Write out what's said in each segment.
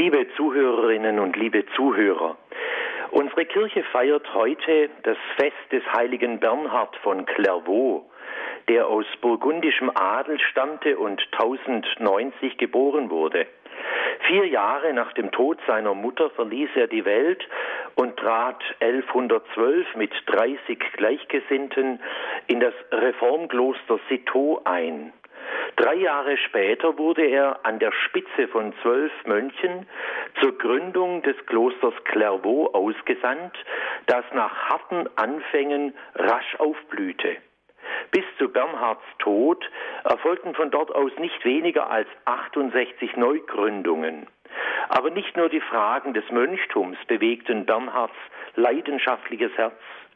Liebe Zuhörerinnen und liebe Zuhörer, unsere Kirche feiert heute das Fest des heiligen Bernhard von Clairvaux, der aus burgundischem Adel stammte und 1090 geboren wurde. 4 Jahre nach dem Tod seiner Mutter verließ er die Welt und trat 1112 mit 30 Gleichgesinnten in das Reformkloster Citeaux ein. 3 Jahre später wurde er an der Spitze von 12 Mönchen zur Gründung des Klosters Clairvaux ausgesandt, das nach harten Anfängen rasch aufblühte. Bis zu Bernhards Tod erfolgten von dort aus nicht weniger als 68 Neugründungen. Aber nicht nur die Fragen des Mönchtums bewegten Bernhards leidenschaftliches Herz.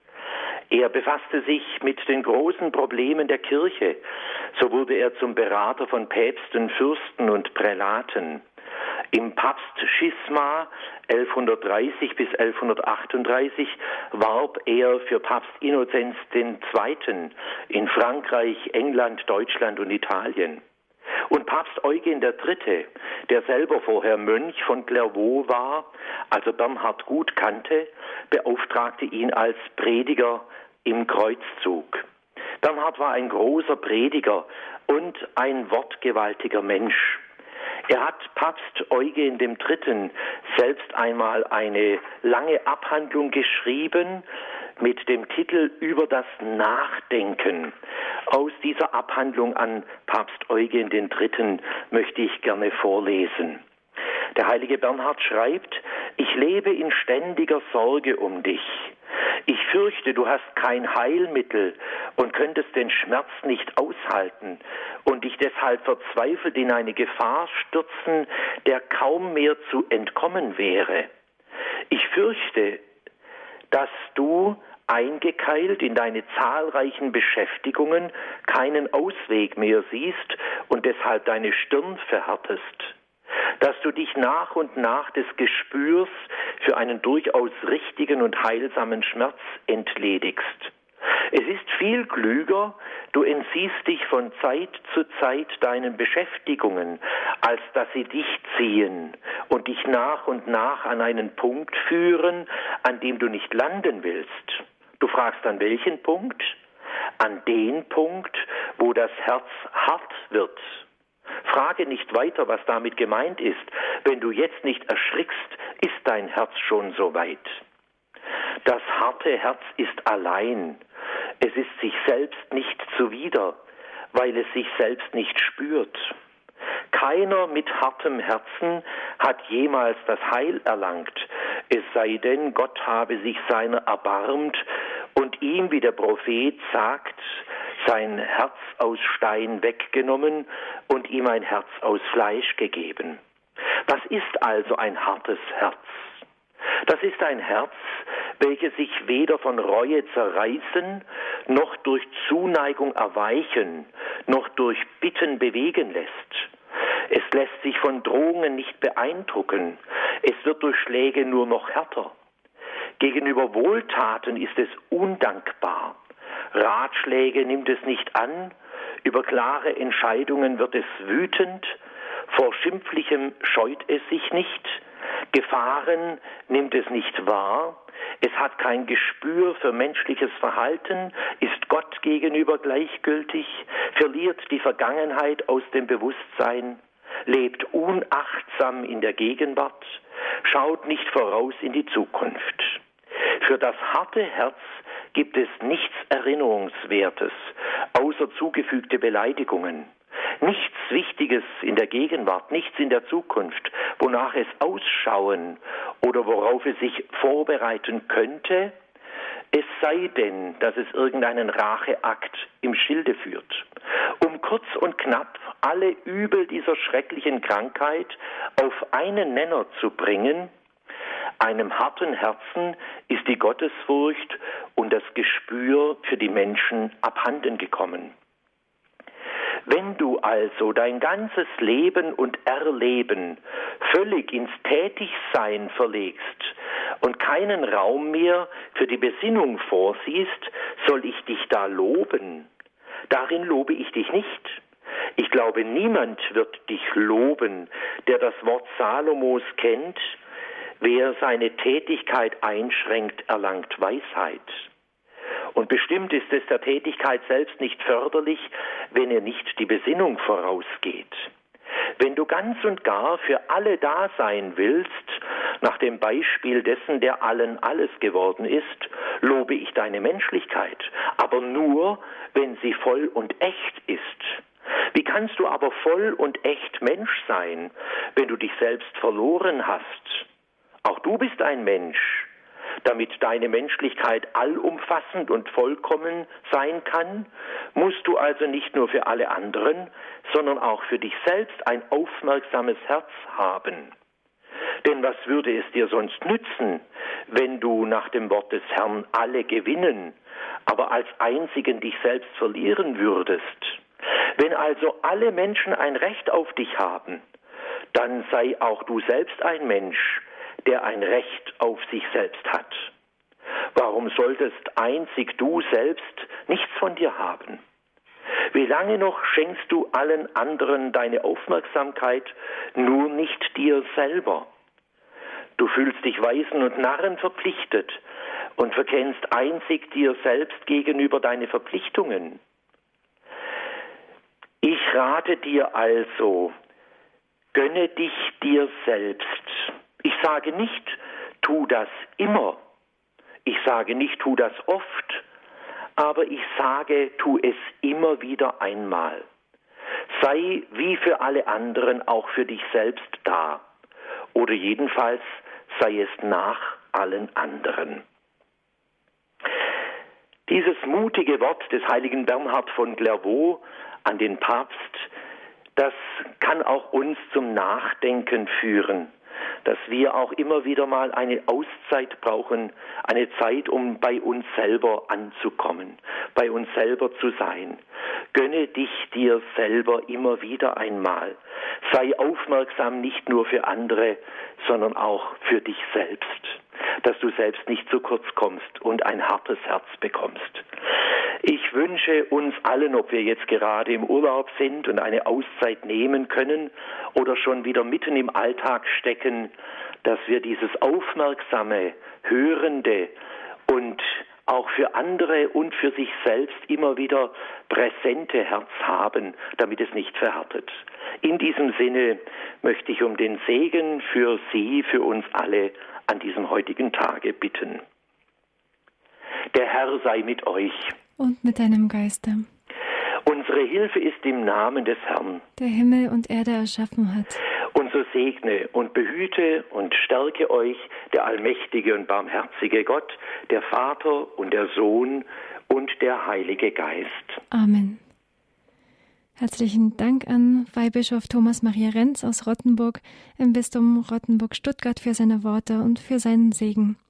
Er befasste sich mit den großen Problemen der Kirche. So wurde er zum Berater von Päpsten, Fürsten und Prälaten. Im Papstschisma 1130 bis 1138 warb er für Papst Innozenz II. In Frankreich, England, Deutschland und Italien. Und Papst Eugen III., der selber vorher Mönch von Clairvaux war, also Bernhard gut kannte, beauftragte ihn als Prediger im Kreuzzug. Bernhard war ein großer Prediger und ein wortgewaltiger Mensch. Er hat Papst Eugen III. Selbst einmal eine lange Abhandlung geschrieben mit dem Titel Über das Nachdenken. Aus dieser Abhandlung an Papst Eugen III. Möchte ich gerne vorlesen. Der heilige Bernhard schreibt: Ich lebe in ständiger Sorge um dich. Ich fürchte, du hast kein Heilmittel und könntest den Schmerz nicht aushalten und dich deshalb verzweifelt in eine Gefahr stürzen, der kaum mehr zu entkommen wäre. Ich fürchte, dass du, eingekeilt in deine zahlreichen Beschäftigungen, keinen Ausweg mehr siehst und deshalb deine Stirn verhärtest. Dass du dich nach und nach des Gespürs für einen durchaus richtigen und heilsamen Schmerz entledigst. Es ist viel klüger, du entziehst dich von Zeit zu Zeit deinen Beschäftigungen, als dass sie dich ziehen und dich nach und nach an einen Punkt führen, an dem du nicht landen willst. Du fragst, an welchen Punkt? An den Punkt, wo das Herz hart wird. Frage nicht weiter, was damit gemeint ist. Wenn du jetzt nicht erschrickst, ist dein Herz schon so weit. Das harte Herz ist allein. Es ist sich selbst nicht zuwider, weil es sich selbst nicht spürt. Keiner mit hartem Herzen hat jemals das Heil erlangt, es sei denn, Gott habe sich seiner erbarmt und ihm, wie der Prophet sagt, sein Herz aus Stein weggenommen und ihm ein Herz aus Fleisch gegeben. Was ist also ein hartes Herz? Das ist ein Herz, welches sich weder von Reue zerreißen, noch durch Zuneigung erweichen, noch durch Bitten bewegen lässt. Es lässt sich von Drohungen nicht beeindrucken. Es wird durch Schläge nur noch härter. Gegenüber Wohltaten ist es undankbar. Ratschläge nimmt es nicht an, über klare Entscheidungen wird es wütend, vor Schimpflichem scheut es sich nicht, Gefahren nimmt es nicht wahr, es hat kein Gespür für menschliches Verhalten, ist Gott gegenüber gleichgültig, verliert die Vergangenheit aus dem Bewusstsein, lebt unachtsam in der Gegenwart, schaut nicht voraus in die Zukunft. Für das harte Herz gibt es nichts Erinnerungswertes, außer zugefügte Beleidigungen. Nichts Wichtiges in der Gegenwart, nichts in der Zukunft, wonach es ausschauen oder worauf es sich vorbereiten könnte, es sei denn, dass es irgendeinen Racheakt im Schilde führt. Um kurz und knapp alle Übel dieser schrecklichen Krankheit auf einen Nenner zu bringen: einem harten Herzen ist die Gottesfurcht und das Gespür für die Menschen abhanden gekommen. Wenn du also dein ganzes Leben und Erleben völlig ins Tätigsein verlegst und keinen Raum mehr für die Besinnung vorsiehst, soll ich dich da loben? Darin lobe ich dich nicht. Ich glaube, niemand wird dich loben, der das Wort Salomos kennt. Wer seine Tätigkeit einschränkt, erlangt Weisheit. Und bestimmt ist es der Tätigkeit selbst nicht förderlich, wenn ihr nicht die Besinnung vorausgeht. Wenn du ganz und gar für alle da sein willst, nach dem Beispiel dessen, der allen alles geworden ist, lobe ich deine Menschlichkeit, aber nur, wenn sie voll und echt ist. Wie kannst du aber voll und echt Mensch sein, wenn du dich selbst verloren hast? Auch du bist ein Mensch. Damit deine Menschlichkeit allumfassend und vollkommen sein kann, musst du also nicht nur für alle anderen, sondern auch für dich selbst ein aufmerksames Herz haben. Denn was würde es dir sonst nützen, wenn du nach dem Wort des Herrn alle gewinnen, aber als einzigen dich selbst verlieren würdest? Wenn also alle Menschen ein Recht auf dich haben, dann sei auch du selbst ein Mensch, der ein Recht auf sich selbst hat. Warum solltest einzig du selbst nichts von dir haben? Wie lange noch schenkst du allen anderen deine Aufmerksamkeit, nur nicht dir selber? Du fühlst dich Weisen und Narren verpflichtet und verkennst einzig dir selbst gegenüber deine Verpflichtungen. Ich rate dir also, gönne dich dir selbst. Ich sage nicht, tu das immer. Ich sage nicht, tu das oft. Aber ich sage, tu es immer wieder einmal. Sei wie für alle anderen auch für dich selbst da. Oder jedenfalls sei es nach allen anderen. Dieses mutige Wort des heiligen Bernhard von Clairvaux an den Papst, das kann auch uns zum Nachdenken führen, dass wir auch immer wieder mal eine Auszeit brauchen, eine Zeit, um bei uns selber anzukommen, bei uns selber zu sein. Gönne dich dir selber immer wieder einmal. Sei aufmerksam nicht nur für andere, sondern auch für dich selbst, dass du selbst nicht zu kurz kommst und ein hartes Herz bekommst. Ich wünsche uns allen, ob wir jetzt gerade im Urlaub sind und eine Auszeit nehmen können oder schon wieder mitten im Alltag stecken, dass wir dieses aufmerksame, hörende und auch für andere und für sich selbst immer wieder präsente Herz haben, damit es nicht verhärtet. In diesem Sinne möchte ich um den Segen für Sie, für uns alle an diesem heutigen Tage bitten. Der Herr sei mit euch. Und mit deinem Geiste. Unsere Hilfe ist im Namen des Herrn, der Himmel und Erde erschaffen hat. Und so segne und behüte und stärke euch der allmächtige und barmherzige Gott, der Vater und der Sohn und der Heilige Geist. Amen. Herzlichen Dank an Weihbischof Thomas Maria Renz aus Rottenburg im Bistum Rottenburg-Stuttgart für seine Worte und für seinen Segen.